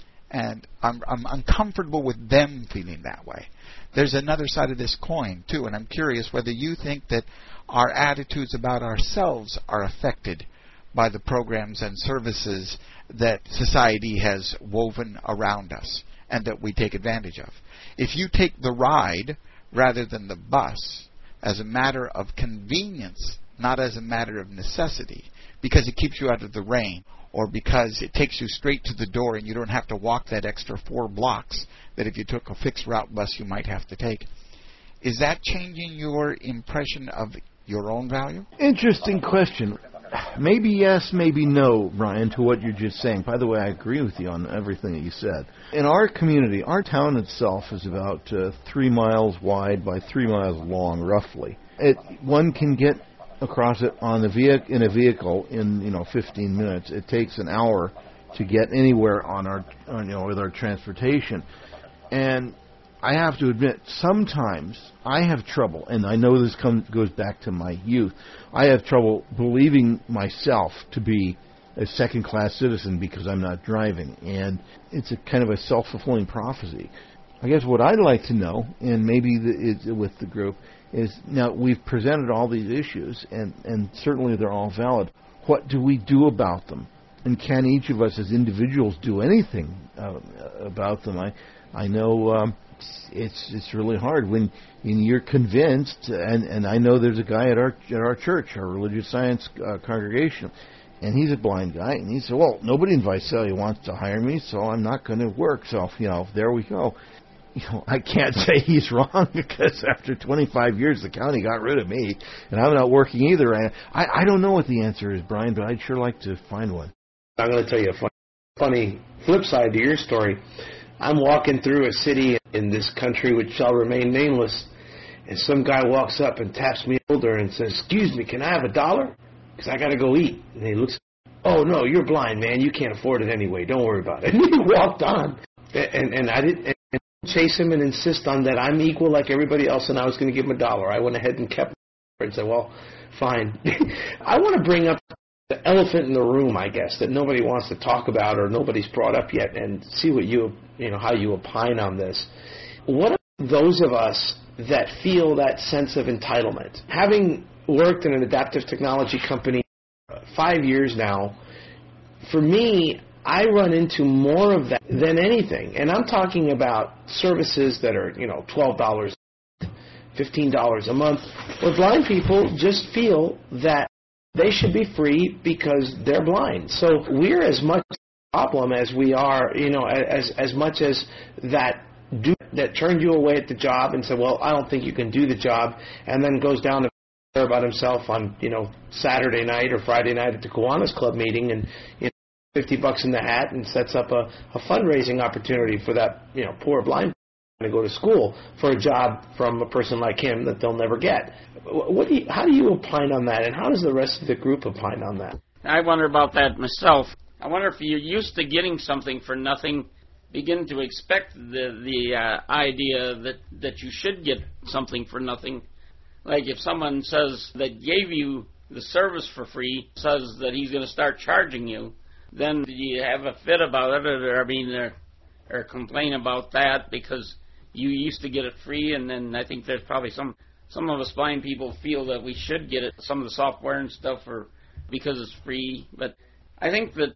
[SPEAKER 2] And I'm, I'm uncomfortable with them feeling that way. There's another side of this coin, too, and I'm curious whether you think that our attitudes about ourselves are affected by the programs and services that society has woven around us and that we take advantage of. If you take the ride rather than the bus as a matter of convenience, not as a matter of necessity, because it keeps you out of the rain or because it takes you straight to the door and you don't have to walk that extra four blocks that if you took a fixed route bus you might have to take, is that changing your impression of your own value?
[SPEAKER 7] Interesting question. Maybe yes, maybe no, Brian, to what you're just saying. By the way, I agree with you on everything that you said. In our community, our town itself is about uh, three miles wide by three miles long, roughly. It, one can get across it on the vehicle in a vehicle in you know fifteen minutes. It takes an hour to get anywhere on our on, you know with our transportation, and I have to admit, sometimes I have trouble, and I know this comes, goes back to my youth, I have trouble believing myself to be a second-class citizen because I'm not driving, and it's a kind of a self-fulfilling prophecy. I guess what I'd like to know, and maybe the, it's with the group, is now we've presented all these issues, and, and certainly they're all valid. What do we do about them? And can each of us as individuals do anything uh, about them? I, I know... Um, It's it's really hard when, when you're convinced, and, and I know there's a guy at our at our church, our religious science uh, congregation, and he's a blind guy, and he said, well, nobody in Visalia wants to hire me, so I'm not going to work. So you know, there we go. You know, I can't say he's wrong because after twenty-five years, the county got rid of me, and I'm not working either. And I I don't know what the answer is, Brian, but I'd sure like to find one.
[SPEAKER 4] I'm going to tell you a funny, funny flip side to your story. I'm walking through a city in this country which shall remain nameless, and some guy walks up and taps me on the shoulder and says, excuse me, can I have a dollar? Because I got to go eat. And he looks, oh, no, you're blind, man. You can't afford it anyway. Don't worry about it. And he walked on. And, and I didn't and chase him and insist on that I'm equal like everybody else, and I was going to give him a dollar. I went ahead and kept and said, well, fine. I want to bring up the elephant in the room, I guess, that nobody wants to talk about or nobody's brought up yet, and see what you, you know, how you opine on this. What are those of us that feel that sense of entitlement? Having worked in an adaptive technology company five years now, for me, I run into more of that than anything. And I'm talking about services that are, you know, twelve dollars, fifteen dollars a month, where blind people just feel that they should be free because they're blind. So we're as much a problem as we are, you know, as as much as that dude that turned you away at the job and said, well, I don't think you can do the job, and then goes down to care about himself on, you know, Saturday night or Friday night at the Kiwanis Club meeting, and, you know, fifty bucks in the hat, and sets up a, a fundraising opportunity for that, you know, poor blind person to go to school for a job from a person like him that they'll never get. What do you, how do you opine on that, and how does the rest of the group opine on that?
[SPEAKER 5] I wonder about that myself. I wonder if you're used to getting something for nothing, begin to expect the the uh, idea that, that you should get something for nothing. Like if someone says that gave you the service for free, says that he's going to start charging you, then you have a fit about it, or, I mean, or, or complain about that because you used to get it free, and then I think there's probably some, some of us blind people feel that we should get it, some of the software and stuff, or because it's free. But I think that,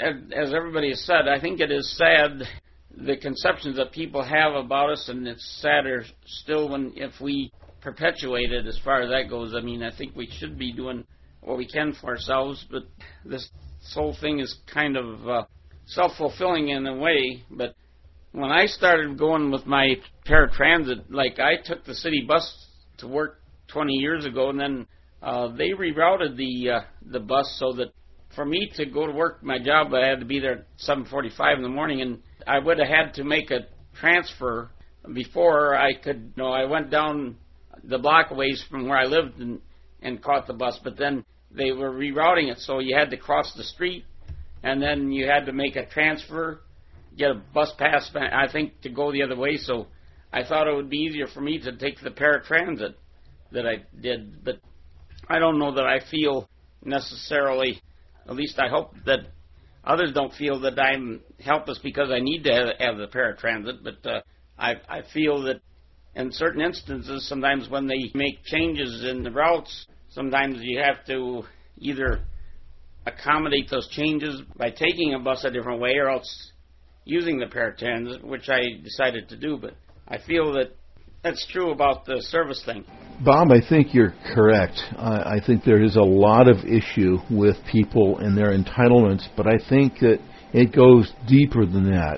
[SPEAKER 5] as everybody has said, I think it is sad, the conceptions that people have about us, and it's sadder still when if we perpetuate it as far as that goes. I mean, I think we should be doing what we can for ourselves, but this whole thing is kind of uh, self-fulfilling in a way. But when I started going with my paratransit, like I took the city bus to work twenty years ago, and then uh, they rerouted the uh, the bus so that for me to go to work my job, I had to be there at seven forty-five in the morning, and I would have had to make a transfer before I could, you know, I went down the block a ways from where I lived and, and caught the bus, but then they were rerouting it, so you had to cross the street, and then you had to make a transfer, get a bus pass, I think, to go the other way. So I thought it would be easier for me to take the paratransit that I did, but I don't know that I feel necessarily, at least I hope that others don't feel that I'm helpless because I need to have, have the paratransit, but uh, I, I feel that in certain instances, sometimes when they make changes in the routes, sometimes you have to either accommodate those changes by taking a bus a different way or else using the paratransit, which I decided to do. But I feel that that's true about the service thing.
[SPEAKER 7] Bob, I think you're correct. I, I think there is a lot of issue with people and their entitlements, but I think that it goes deeper than that.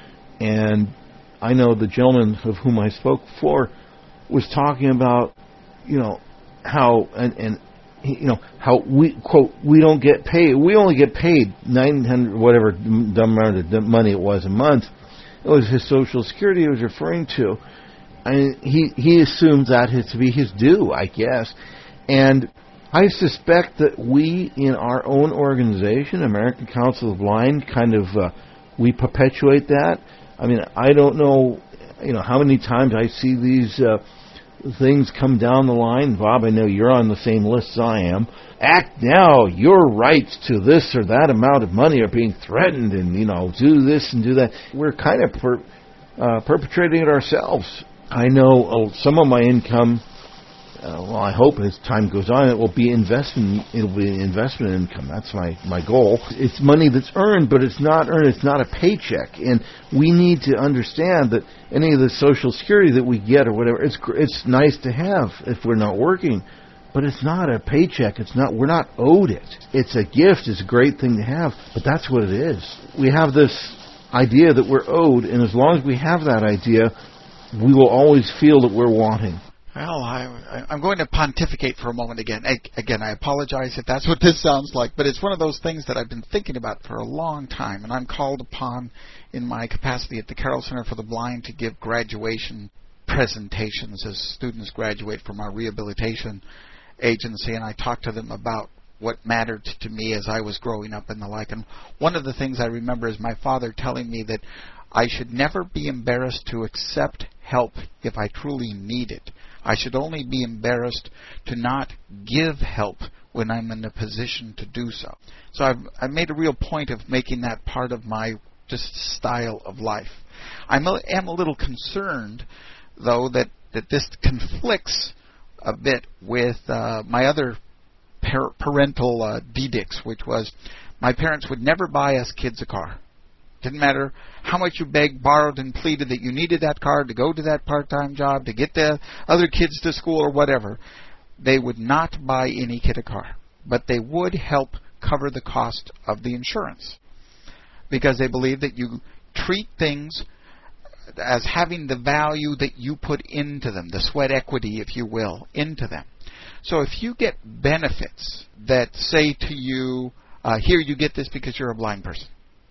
[SPEAKER 7] And I know the gentleman of whom I spoke before was talking about, you know, how and, and you know how we quote we don't get paid. We only get paid nine hundred whatever dumb amount of money it was a month. It was his Social Security he was referring to, and he he assumes that is to be his due, I guess. And I suspect that we in our own organization, American Council of the Blind, kind of uh, we perpetuate that. I mean, I don't know, you know, how many times I see these uh, things come down the line. Bob, I know you're on the same list as I am. Act now. Your rights to this or that amount of money are being threatened, and, you know, do this and do that. We're kind of per, uh, perpetrating it ourselves. I know uh, some of my income, uh, well, I hope as time goes on, it will be investment. It'll be investment income. That's my, my goal. It's money that's earned, but it's not earned. It's not a paycheck. And we need to understand that any of the Social Security that we get or whatever, it's it's nice to have if we're not working, but it's not a paycheck. It's not. We're not owed it. It's a gift. It's a great thing to have, but that's what it is. We have this idea that we're owed, and as long as we have that idea, we will always feel that we're wanting.
[SPEAKER 2] Well, I, I'm going to pontificate for a moment again. I, again, I apologize if that's what this sounds like, but it's one of those things that I've been thinking about for a long time, and I'm called upon in my capacity at the Carroll Center for the Blind to give graduation presentations as students graduate from our rehabilitation agency, and I talk to them about what mattered to me as I was growing up and the like. And one of the things I remember is my father telling me that I should never be embarrassed to accept help if I truly need it. I should only be embarrassed to not give help when I'm in a position to do so. So I've, I've made a real point of making that part of my just style of life. I am a little concerned, though, that, that this conflicts a bit with uh, my other par- parental uh, edicts, which was my parents would never buy us kids a car. Didn't matter how much you begged, borrowed, and pleaded that you needed that car to go to that part-time job, to get the other kids to school or whatever. They would not buy any kid a car, but they would help cover the cost of the insurance because they believe that you treat things as having the value that you put into them, the sweat equity, if you will, into them. So if you get benefits that say to you, uh, here, you get this because you're a blind person,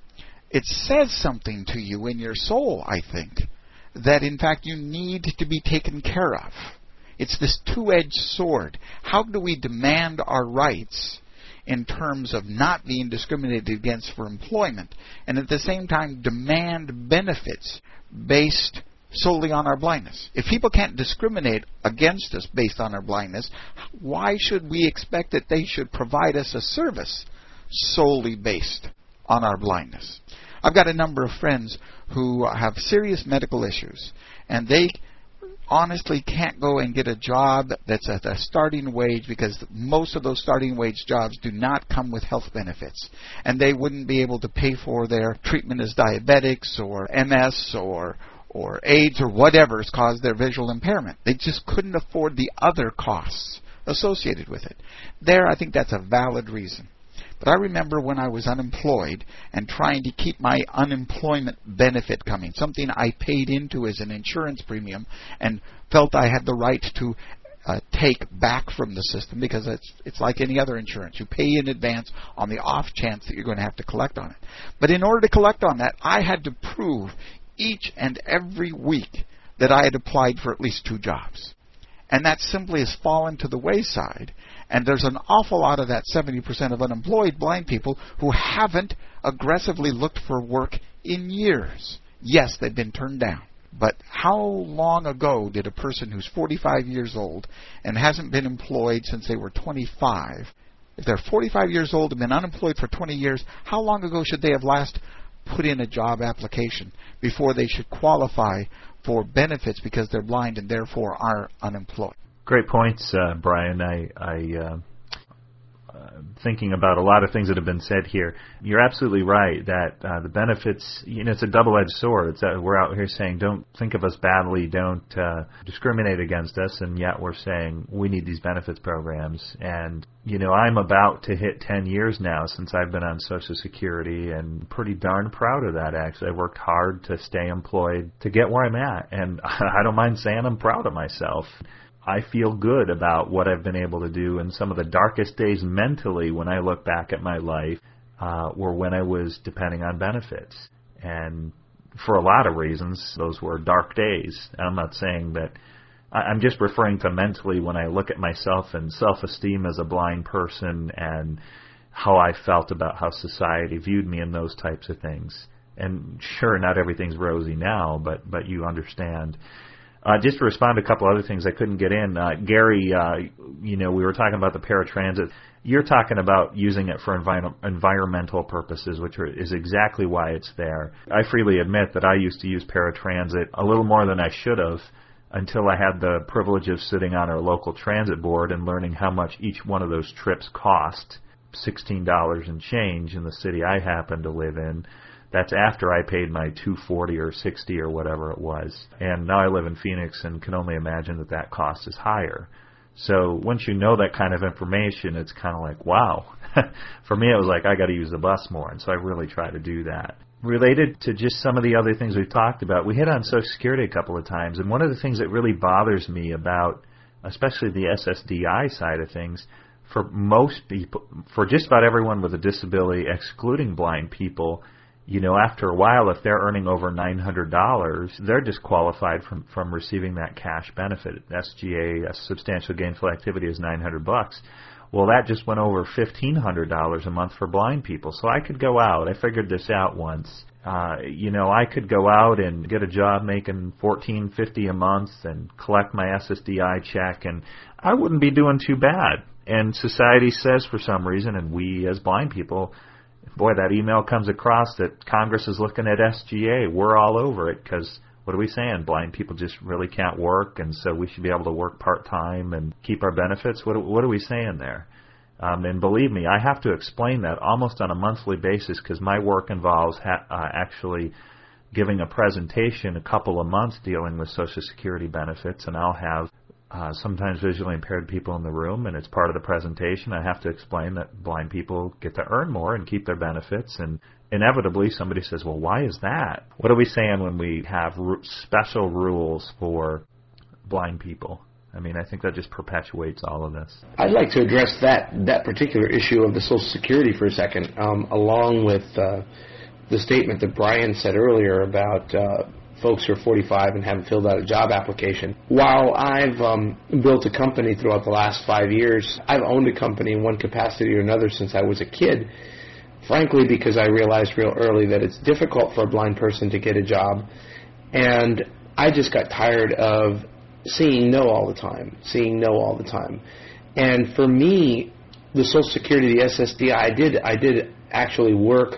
[SPEAKER 2] it says something to you in your soul, I think, that in fact you need to be taken care of. It's this two-edged sword. How do we demand our rights in terms of not being discriminated against for employment, and at the same time demand benefits based solely on our blindness? If people can't discriminate against us based on our blindness, why should we expect that they should provide us a service solely based on our blindness? I've got a number of friends who have serious medical issues, and they honestly can't go and get a job that's at a starting wage because most of those starting wage jobs do not come with health benefits. And they wouldn't be able to pay for their treatment as diabetics or M S or or AIDS or whatever has caused their visual impairment. They just couldn't afford the other costs associated with it. There, I think that's a valid reason. But I remember when I was unemployed and trying to keep my unemployment benefit coming, something I paid into as an insurance premium and felt I had the right to uh, take back from the system because it's, it's like any other insurance. You pay in advance on the off chance that you're going to have to collect on it. But in order to collect on that, I had to prove each and every week that I had applied for at least two jobs. And that simply has fallen to the wayside. And there's an awful lot of that seventy percent of unemployed blind people who haven't aggressively looked for work in years. Yes, they've been turned down. But how long ago did a person who's forty-five years old and hasn't been employed since they were twenty-five, if they're forty-five years old and been unemployed for twenty years, how long ago should they have last put in a job application before they should qualify for benefits because they're blind and therefore are unemployed?
[SPEAKER 6] Great points, uh, Brian. I, I uh, uh, thinking about a lot of things that have been said here. You're absolutely right that uh, the benefits, you know, it's a double-edged sword. It's that we're out here saying, don't think of us badly, don't uh, discriminate against us, and yet we're saying we need these benefits programs. And, you know, I'm about to hit ten years now since I've been on Social Security, and pretty darn proud of that, actually. I worked hard to stay employed to get where I'm at, and I don't mind saying I'm proud of myself. I feel good about what I've been able to do, and some of the darkest days mentally when I look back at my life uh, were when I was depending on benefits. And for a lot of reasons, those were dark days. And I'm not saying that, I'm just referring to mentally when I look at myself and self-esteem as a blind person and how I felt about how society viewed me and those types of things. And sure, not everything's rosy now, but, but you understand. Uh, just to respond to a couple other things I couldn't get in, uh, Gary, uh, you know, we were talking about the paratransit. You're talking about using it for envi- environmental purposes, which are, is exactly why it's there. I freely admit that I used to use paratransit a little more than I should have until I had the privilege of sitting on our local transit board and learning how much each one of those trips cost, sixteen dollars and change in the city I happen to live in. That's after I paid my two hundred forty dollars or sixty dollars or whatever it was. And now I live in Phoenix and can only imagine that that cost is higher. So once you know that kind of information, it's kind of like, wow. For me, it was like, I got to use the bus more. And so I really try to do that. Related to just some of the other things we've talked about, we hit on Social Security a couple of times. And one of the things that really bothers me about, especially the S S D I side of things, for most people, for just about everyone with a disability, excluding blind people, you know, after a while, if they're earning over nine hundred dollars, they're disqualified from, from receiving that cash benefit. S G A, a substantial gainful activity, is nine hundred bucks. Well, that just went over fifteen hundred dollars a month for blind people. So I could go out. I figured this out once. Uh, you know, I could go out and get a job making fourteen fifty a month and collect my S S D I check, and I wouldn't be doing too bad. And society says for some reason, and we as blind people, boy, that email comes across that Congress is looking at S G A. We're all over it because what are we saying? Blind people just really can't work, and so we should be able to work part-time and keep our benefits? What, what are we saying there? Um, and believe me, I have to explain that almost on a monthly basis because my work involves ha- uh, actually giving a presentation a couple of months dealing with Social Security benefits, and I'll have uh, sometimes visually impaired people in the room, and it's part of the presentation. I have to explain that blind people get to earn more and keep their benefits, and inevitably somebody says, well, why is that? What are we saying when we have r- special rules for blind people? I mean, I think that just perpetuates all of this.
[SPEAKER 4] I'd like to address that that particular issue of the Social Security for a second, um, along with uh, the statement that Brian said earlier about uh, folks who are forty-five and haven't filled out a job application. While I've um, built a company throughout the last five years, I've owned a company in one capacity or another since I was a kid, frankly because I realized real early that it's difficult for a blind person to get a job, and I just got tired of seeing no all the time, seeing no all the time. And for me, the Social Security, the S S D I, I did, I did actually work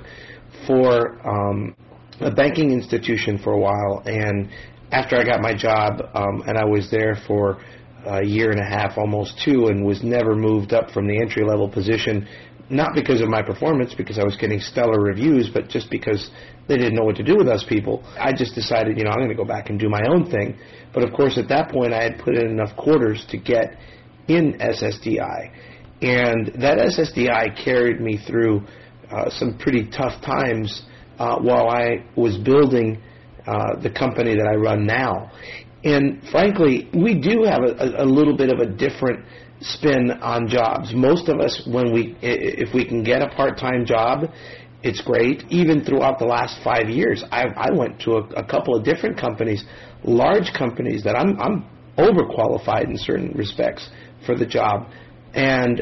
[SPEAKER 4] for um, a banking institution for a while, and after I got my job, um, and I was there for a year and a half, almost two, and was never moved up from the entry-level position, not because of my performance, because I was getting stellar reviews, but just because they didn't know what to do with us people. I just decided, you know, I'm going to go back and do my own thing. But, of course, at that point, I had put in enough quarters to get in S S D I. And that S S D I carried me through uh, some pretty tough times uh, while I was building uh, the company that I run now. And, frankly, we do have a, a little bit of a different spin on jobs. Most of us, when we, if we can get a part-time job, it's great. Even throughout the last five years, I, I went to a, a couple of different companies, large companies that I'm, I'm overqualified in certain respects for the job. And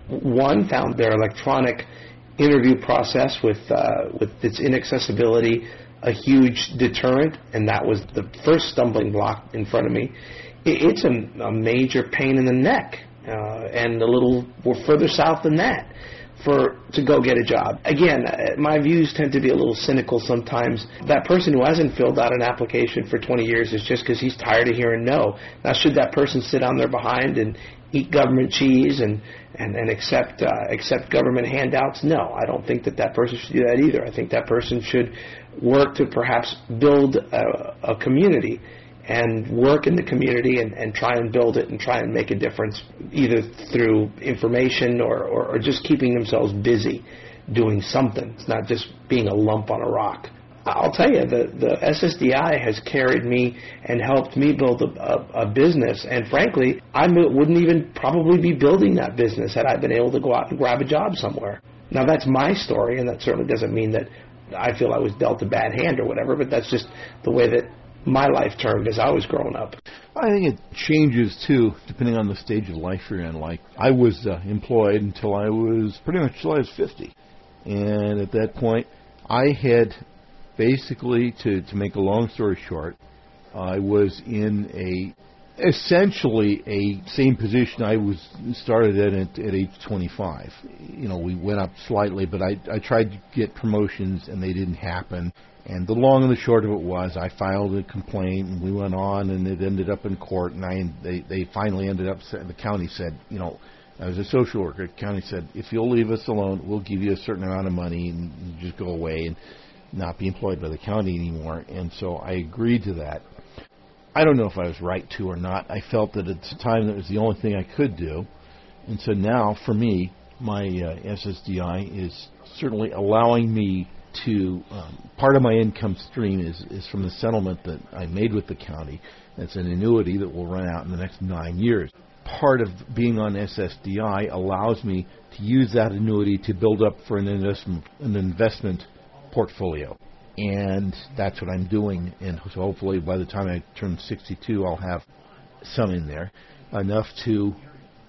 [SPEAKER 4] one found their electronic interview process with uh, with its inaccessibility a huge deterrent, and that was the first stumbling block in front of me. It, it's a, a major pain in the neck. Uh, and a little we're further south than that for to go get a job. Again, my views tend to be a little cynical sometimes. That person who hasn't filled out an application for twenty years is just because he's tired of hearing no. Now, should that person sit on their behind and eat government cheese and, and, and accept uh, accept government handouts? No, I don't think that that person should do that either. I think that person should work to perhaps build a, a community and work in the community and, and try and build it and try and make a difference either through information or, or, or just keeping themselves busy doing something. It's not just being a lump on a rock. I'll tell you, the, the S S D I has carried me and helped me build a, a, a business, and frankly, I wouldn't even probably be building that business had I been able to go out and grab a job somewhere. Now, that's my story, and that certainly doesn't mean that I feel I was dealt a bad hand or whatever, but that's just the way that my life turned as I was growing up.
[SPEAKER 7] I think it changes, too, depending on the stage of life you're in. Like, I was uh, employed until I was, pretty much until I was fifty. And at that point, I had basically, to, to make a long story short, I was in a, essentially a same position I was started at at, at age twenty-five. You know, we went up slightly, but I, I tried to get promotions, and they didn't happen. And the long and the short of it was, I filed a complaint, and we went on, and it ended up in court, and I they, they finally ended up, the county said, you know, I was a social worker, the county said, if you'll leave us alone, we'll give you a certain amount of money, and you just go away and not be employed by the county anymore. And so I agreed to that. I don't know if I was right to or not. I felt that at the time that was the only thing I could do. And so now, for me, my uh, S S D I is certainly allowing me to, um, part of my income stream is, is from the settlement that I made with the county. That's an annuity that will run out in the next nine years. Part of being on S S D I allows me to use that annuity to build up for an investment, an investment portfolio. And that's what I'm doing. And so hopefully by the time I turn sixty-two, I'll have some in there, enough to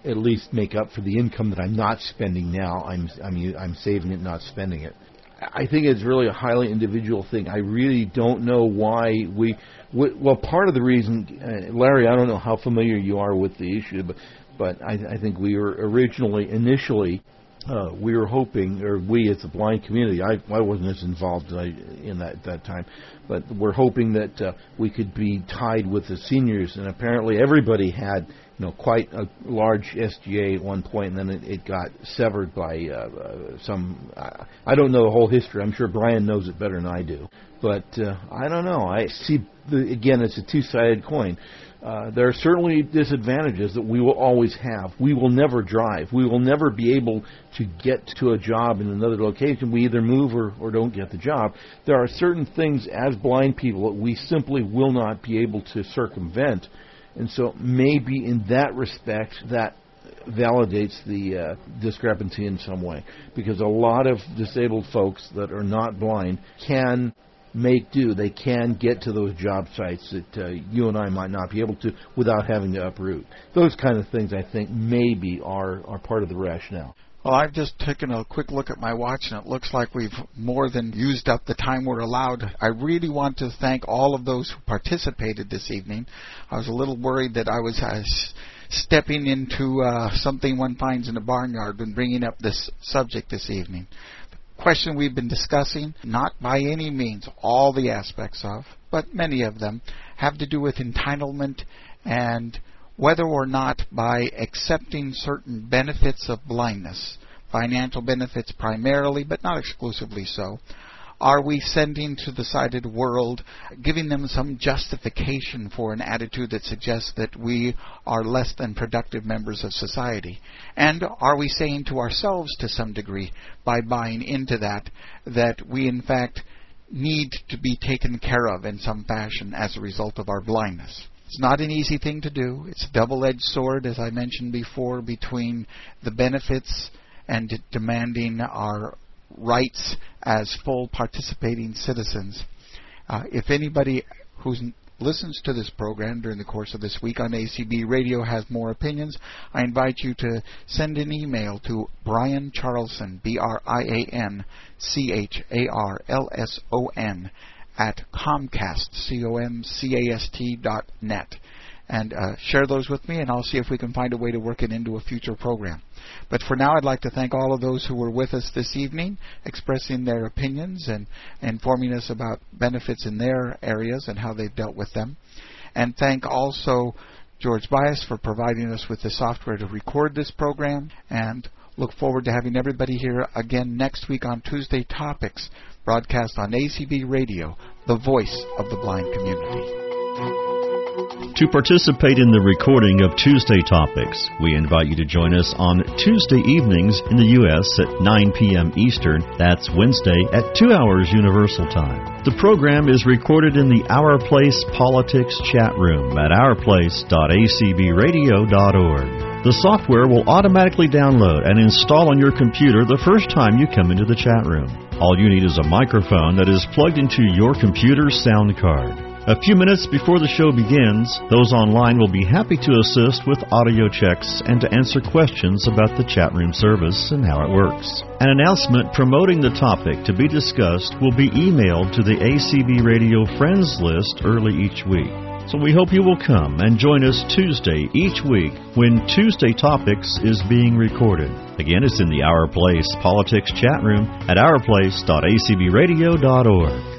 [SPEAKER 7] at least make up for the income that I'm not spending now. I'm I'm I'm saving it, not spending it. I think it's really a highly individual thing. I really don't know why we. we well, part of the reason, uh, Larry, I don't know how familiar you are with the issue, but but I, I think we were originally, initially, uh, we were hoping, or we as the blind community, I, I wasn't as involved as I, in that that time, but we're hoping that uh, we could be tied with the seniors, and apparently everybody had, you know, quite a large S G A at one point, and then it, it got severed by uh, uh, some. Uh, I don't know the whole history. I'm sure Brian knows it better than I do, but uh, I don't know. I see the, again, it's a two-sided coin. Uh, there are certainly disadvantages that we will always have. We will never drive. We will never be able to get to a job in another location. We either move or, or don't get the job. There are certain things as blind people that we simply will not be able to circumvent. And so maybe in that respect, that validates the uh, discrepancy in some way. Because a lot of disabled folks that are not blind can make do. They can get to those job sites that uh, you and I might not be able to without having to uproot. Those kind of things, I think, maybe are, are part of the rationale.
[SPEAKER 2] Well, I've just taken a quick look at my watch, and it looks like we've more than used up the time we're allowed. I really want to thank all of those who participated this evening. I was a little worried that I was uh, stepping into uh, something one finds in a barnyard when bringing up this subject this evening. The question we've been discussing, not by any means all the aspects of, but many of them, have to do with entitlement and whether or not by accepting certain benefits of blindness, financial benefits primarily, but not exclusively so, are we sending to the sighted world, giving them some justification for an attitude that suggests that we are less than productive members of society? And are we saying to ourselves to some degree, by buying into that, that we in fact need to be taken care of in some fashion as a result of our blindness? It's not an easy thing to do. It's a double-edged sword, as I mentioned before, between the benefits and d- demanding our rights as full participating citizens. Uh, if anybody who listens to this program during the course of this week on A C B Radio has more opinions, I invite you to send an email to Brian Charlson, B R I A N C H A R L S O N, at Comcast, C O M C A S T dot net. And uh, share those with me, and I'll see if we can find a way to work it into a future program. But for now, I'd like to thank all of those who were with us this evening, expressing their opinions and informing us about benefits in their areas and how they've dealt with them. And thank also George Bias for providing us with the software to record this program, and look forward to having everybody here again next week on Tuesday Topics, broadcast on A C B Radio, the voice of the blind community.
[SPEAKER 1] To participate in the recording of Tuesday Topics, we invite you to join us on Tuesday evenings in the U S at nine p.m. Eastern. That's Wednesday at two hours Universal Time. The program is recorded in the Our Place Politics chat room at our place dot a c b radio dot org. The software will automatically download and install on your computer the first time you come into the chat room. All you need is a microphone that is plugged into your computer's sound card. A few minutes before the show begins, those online will be happy to assist with audio checks and to answer questions about the chat room service and how it works. An announcement promoting the topic to be discussed will be emailed to the A C B Radio Friends list early each week. So we hope you will come and join us Tuesday each week when Tuesday Topics is being recorded. Again, it's in the Our Place Politics chat room at our place dot a c b radio dot org.